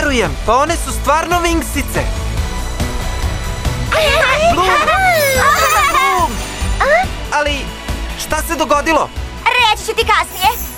verujem, pa one su stvarno Wingsice. Bloom! Bloom! Ali, šta se dogodilo? Reći ću ti kasnije.